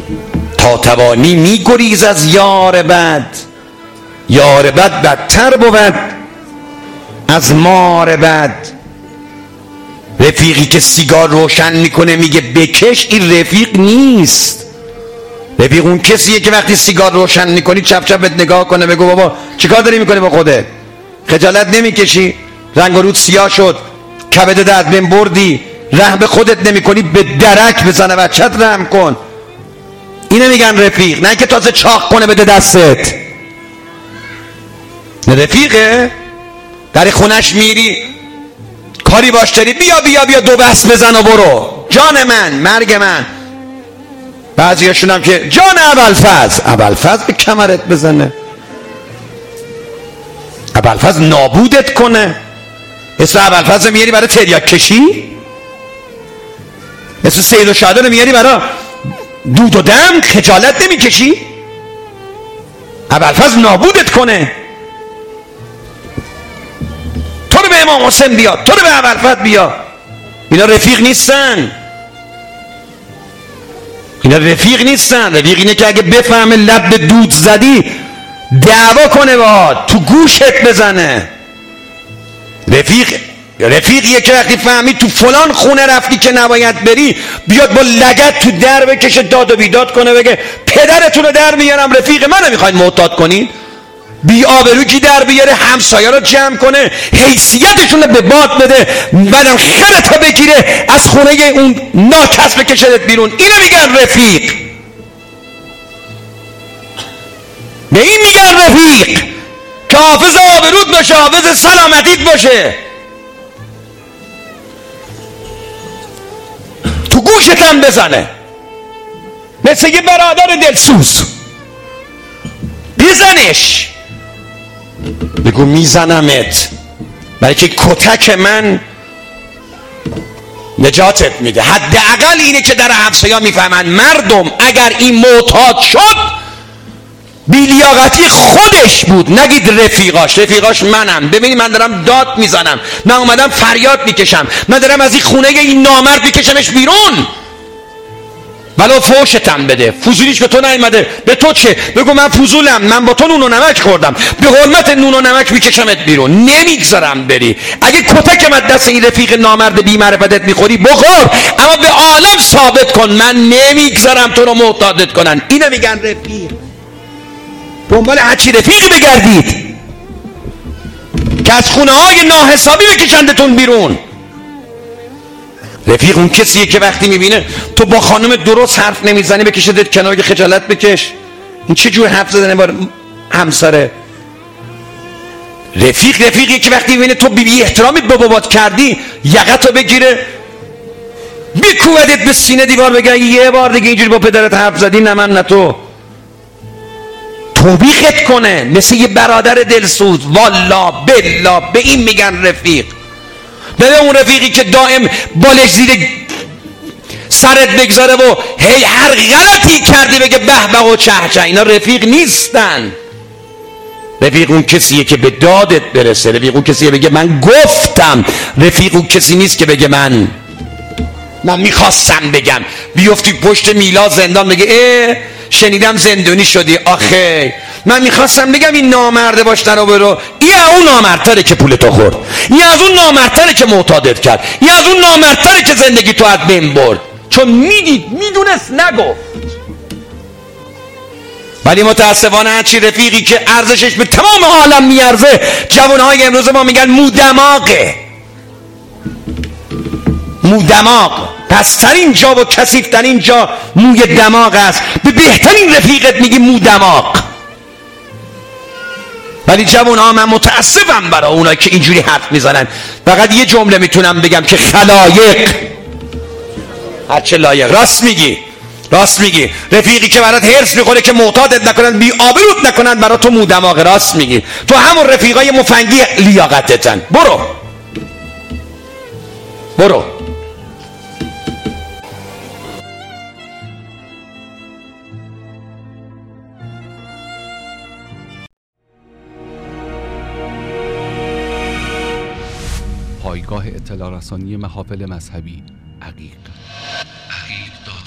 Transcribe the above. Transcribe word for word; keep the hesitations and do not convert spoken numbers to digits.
تا توانی می گریز از یار بد، یار بد بدتر بود از مار بد. رفیقی که سیگار روشن میکنه میگه بکش، این رفیق نیست. رفیق اون کسیه که وقتی سیگار روشن میکنی چپ چپ بهت نگاه کنه بگو بابا چیکار داری میکنی با خودت؟ خجالت نمیکشی؟ رنگ و رود سیاه شد، کبدت از بین بردی، رحم به خودت نمیکنی، به درک بزنه بچت رحم کن. اینو میگن رفیق، نه که تازه چاق کنه بده دستت. رفیقه در خونش میری کاری باش داری، بیا بیا بیا دو بس بزن و برو، جان من مرگ من. بعضیاشون هم که جان ابوالفضل، ابوالفضل به کمرت بزنه، ابوالفضل نابودت کنه. اسم ابوالفضل میاری برای تریاک کشی؟ اسم سید الشهدا رو میاری برای دود و دم؟ خجالت نمیکشی؟ ابوالفضل نابودت کنه. تو رو به امام حسین بیا، تو رو به ابوالفضل بیا. اینا رفیق نیستن، اینا رفیق نیستن. رفیق اینه که اگه بفهمه لب به دود زدی دعوا کنه باهات، تو گوشت بزنه. رفیق رفیقیه که وقتی فهمی تو فلان خونه رفتی که نباید بری بیاد با لگد تو در بکشه، داد و بیداد کنه، بگه پدرتون رو در میارم. رفیق منو میخواید معتاد کنین؟ بی آبرو کی در بیاره، همسایه رو جمع کنه، حیثیتشون رو به باد بده، بعدم خرت رو بگیره از خونه اون ناکس بکشدت بیرون. اینو میگن رفیق. به این میگن رفیق که حافظ آبروت باشه، حافظ سلامتیت باشه، تو گوشت هم بزنه، مثل یه برادر دلسوز بزنش، بگو میزنمت، برای که کتک من نجاتت میده. حداقل اینه که در همسایه‌ها میفهمن مردم اگر این معتاد شد بی‌لیاقتی خودش بود، نگید رفیقاش. رفیقاش منم. ببینید من دارم داد میزنم، من اومدم فریاد میکشم، من دارم از این خونه این نامرد میکشمش بیرون، ولو فوشتم بده. فضولیش به تو نیومده، به تو چه؟ بگو من فضولم، من با تو نون و نمک خوردم، به حرمت نون و نمک میکشمت بیرون، نمیگذارم بری. اگه کتک من دست این رفیق نامرد بی معرفتت میخوری بخور، اما به عالم ثابت کن من نمیگذارم تو رو معتادت کنن. اینو میگن رفیق. دنبال هرچی رفیقی بگردید که از خونه های ناحسابی بکشندتون بیرون. رفیق اون کسیه که وقتی میبینه تو با خانم درست حرف نمیزنی بکشدت کنار، که خجالت بکش، این چه جور حرف زدنه با همسره. رفیق رفیقیه که وقتی میبینه تو بی بی احترامی به بابات کردی یقتو بگیره بکوبدت به سینه دیوار، بگه یه بار دیگه اینجوری با پدرت حرف زدی نه من نه تو، توبیخت کنه مثل یه برادر دلسوز. والا بلا به این میگن رفیق. ببین اون رفیقی که دائم بالش زیر سرت بگذاره و هی هر غلطی کردی بگه به به و چه چه، اینا رفیق نیستن. رفیق اون کسیه که به دادت برسه، رفیق اون کسیه بگه من گفتم. رفیق اون کسی نیست که بگه من من میخواستم بگم، بیفتی پشت میلا زندان بگه اه شنیدم زندونی شدی، آخه من میخواستم بگم این نامرده باش در برو. این از اون نامردتره که پولتو خورد، این از اون نامردتره که معتادت کرد، این از اون نامردتره که زندگی تو از بین برد، چون میدید میدونست نگفت. ولی متاسفانه هرچی رفیقی که ارزشش به تمام عالم میارزه، جوانهای امروز ما میگن مودماغه. مودماغ پسترین جا و کثیفترین جا موی دماغ است. به بهترین رفیقت میگی مودماغ. ولی جوانها من متاسفم برای اونایی که اینجوری حرف میزنن. فقط یه جمله میتونم بگم که خلایق هرچه لایق. راست میگی، راست میگی. رفیقی که برات هرس میخوره که معتادت نکنن، بی آبروت نکنن، برای تو مودماغ. راست میگی. تو همون رفیقای مفنگی لیاقتتن. برو برو. پایگاه اطلاع رسانی محافل مذهبی عقیق. عقیق